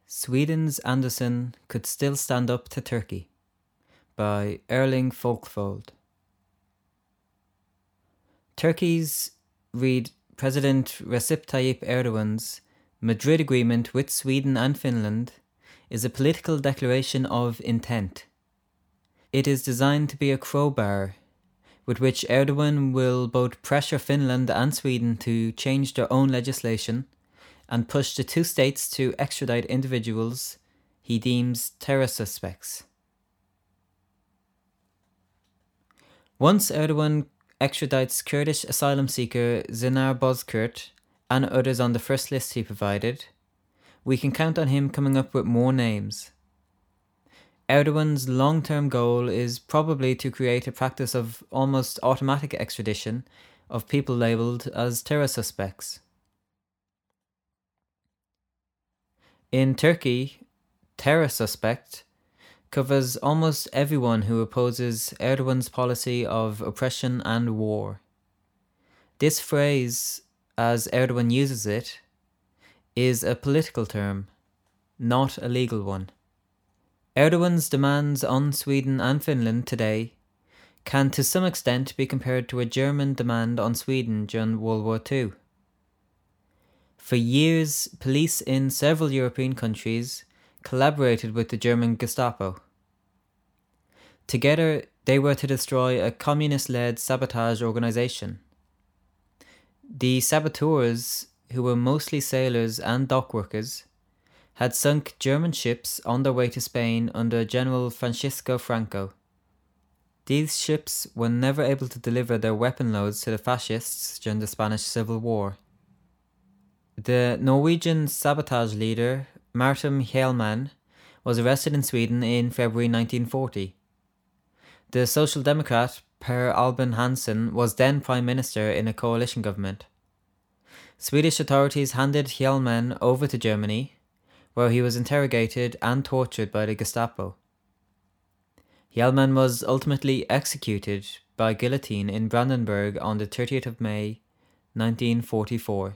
Sweden's Andersen Could Still Stand Up to Turkey by Erling Folkvold. Turkey's President Recep Tayyip Erdogan's Madrid Agreement with Sweden and Finland is a political declaration of intent. It is designed to be a crowbar with which Erdogan will both pressure Finland and Sweden to change their own legislation and push the two states to extradite individuals he deems terror suspects. Once Erdogan extradites Kurdish asylum seeker Zinar Bozkurt and others on the first list he provided, we can count on him coming up with more names. Erdogan's long-term goal is probably to create a practice of almost automatic extradition of people labelled as terror suspects. In Turkey, terror suspect covers almost everyone who opposes Erdogan's policy of oppression and war. This phrase, as Erdogan uses it, is a political term, not a legal one. Erdogan's demands on Sweden and Finland today can to some extent be compared to a German demand on Sweden during World War II. For years, police in several European countries collaborated with the German Gestapo. Together, they were to destroy a communist-led sabotage organization. The saboteurs, who were mostly sailors and dock workers, had sunk German ships on their way to Spain under General Francisco Franco. These ships were never able to deliver their weapon loads to the fascists during the Spanish Civil War. The Norwegian sabotage leader, Martin Hjelmann, was arrested in Sweden in February 1940. The Social Democrat Per Albin Hansson was then Prime Minister in a coalition government. Swedish authorities handed Hjelmann over to Germany, where he was interrogated and tortured by the Gestapo. Hjelmann was ultimately executed by guillotine in Brandenburg on the 30th of May, 1944.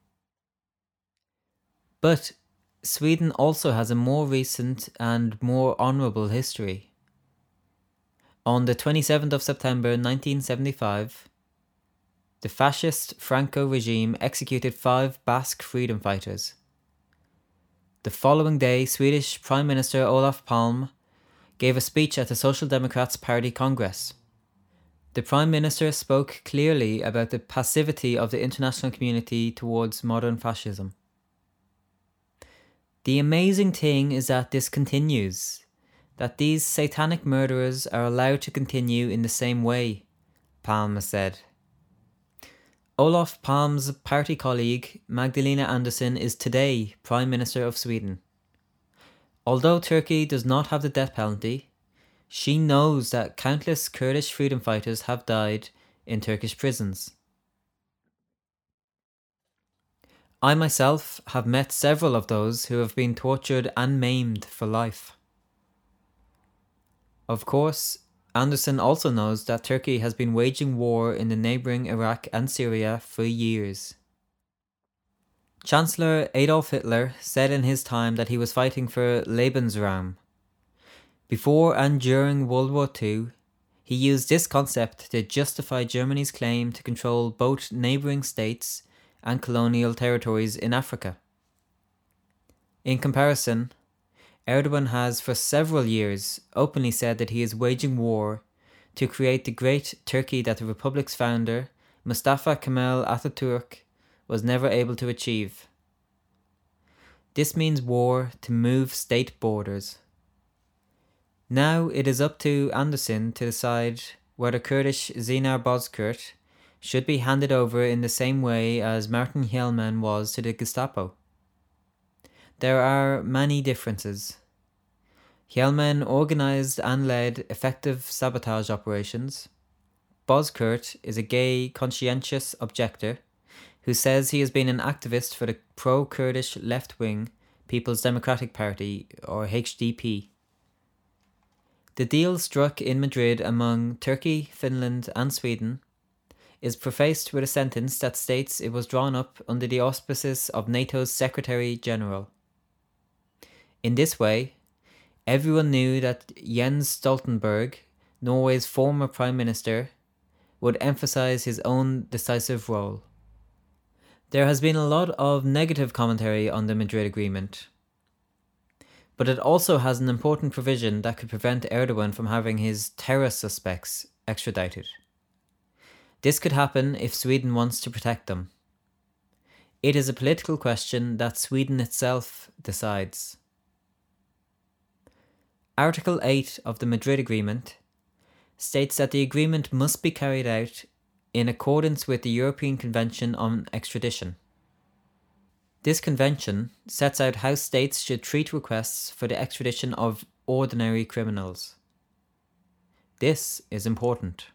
But Sweden also has a more recent and more honourable history. On the 27th of September 1975, the fascist Franco regime executed 5 Basque freedom fighters. The following day, Swedish Prime Minister Olof Palme gave a speech at the Social Democrats Party Congress. The Prime Minister spoke clearly about the passivity of the international community towards modern fascism. The amazing thing is that this continues, that these satanic murderers are allowed to continue in the same way, Palme said. Olof Palme's party colleague, Magdalena Andersson, is today Prime Minister of Sweden. Although Turkey does not have the death penalty, she knows that countless Kurdish freedom fighters have died in Turkish prisons. I myself have met several of those who have been tortured and maimed for life. Of course, Andersson also knows that Turkey has been waging war in the neighbouring Iraq and Syria for years. Chancellor Adolf Hitler said in his time that he was fighting for Lebensraum. Before and during World War II, he used this concept to justify Germany's claim to control both neighbouring states and colonial territories in Africa. In comparison, Erdogan has for several years openly said that he is waging war to create the great Turkey that the Republic's founder, Mustafa Kemal Atatürk, was never able to achieve. This means war to move state borders. Now it is up to Andersson to decide whether Kurdish Zinar Bozkurt should be handed over in the same way as Martin Hjelmann was to the Gestapo. There are many differences. Hjelmann organised and led effective sabotage operations. Bozkurt is a gay, conscientious objector who says he has been an activist for the pro-Kurdish left-wing People's Democratic Party, or HDP. The deal struck in Madrid among Turkey, Finland and Sweden is prefaced with a sentence that states it was drawn up under the auspices of NATO's Secretary General. In this way, everyone knew that Jens Stoltenberg, Norway's former prime minister, would emphasize his own decisive role. There has been a lot of negative commentary on the Madrid Agreement, but it also has an important provision that could prevent Erdogan from having his terror suspects extradited. This could happen if Sweden wants to protect them. It is a political question that Sweden itself decides. Article 8 of the Madrid Agreement states that the agreement must be carried out in accordance with the European Convention on Extradition. This convention sets out how states should treat requests for the extradition of ordinary criminals. This is important.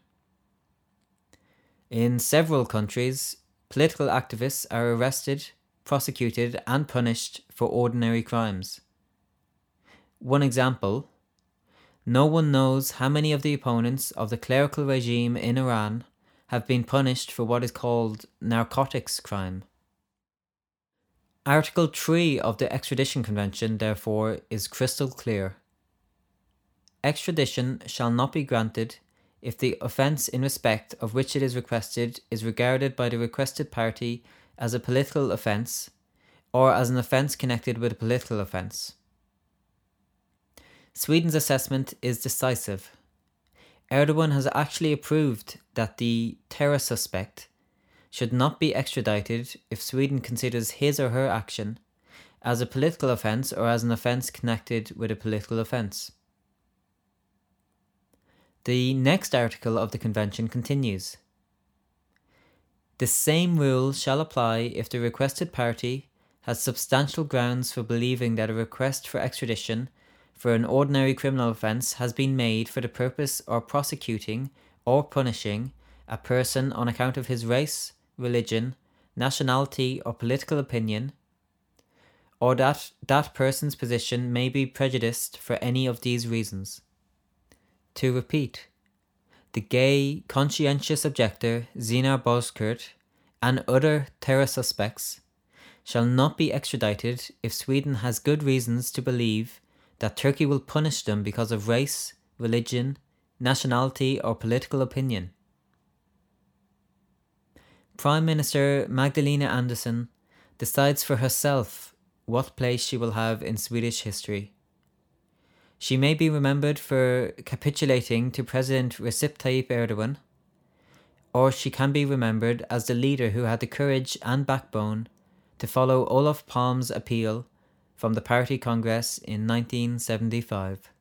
In several countries, political activists are arrested, prosecuted, and punished for ordinary crimes. One example: no one knows how many of the opponents of the clerical regime in Iran have been punished for what is called narcotics crime. Article 3 of the Extradition Convention, therefore, is crystal clear. Extradition shall not be granted if the offence in respect of which it is requested is regarded by the requested party as a political offence or as an offence connected with a political offence. Sweden's assessment is decisive. Erdogan has actually approved that the terror suspect should not be extradited if Sweden considers his or her action as a political offence or as an offence connected with a political offence. The next article of the Convention continues. The same rule shall apply if the requested party has substantial grounds for believing that a request for extradition for an ordinary criminal offence has been made for the purpose of prosecuting or punishing a person on account of his race, religion, nationality, or political opinion, or that that person's position may be prejudiced for any of these reasons. To repeat, the gay, conscientious objector Zinar Bozkurt and other terror suspects shall not be extradited if Sweden has good reasons to believe that Turkey will punish them because of race, religion, nationality, or political opinion. Prime Minister Magdalena Andersson decides for herself what place she will have in Swedish history. She may be remembered for capitulating to President Recep Tayyip Erdogan, or she can be remembered as the leader who had the courage and backbone to follow Olof Palme's appeal from the Party Congress in 1975.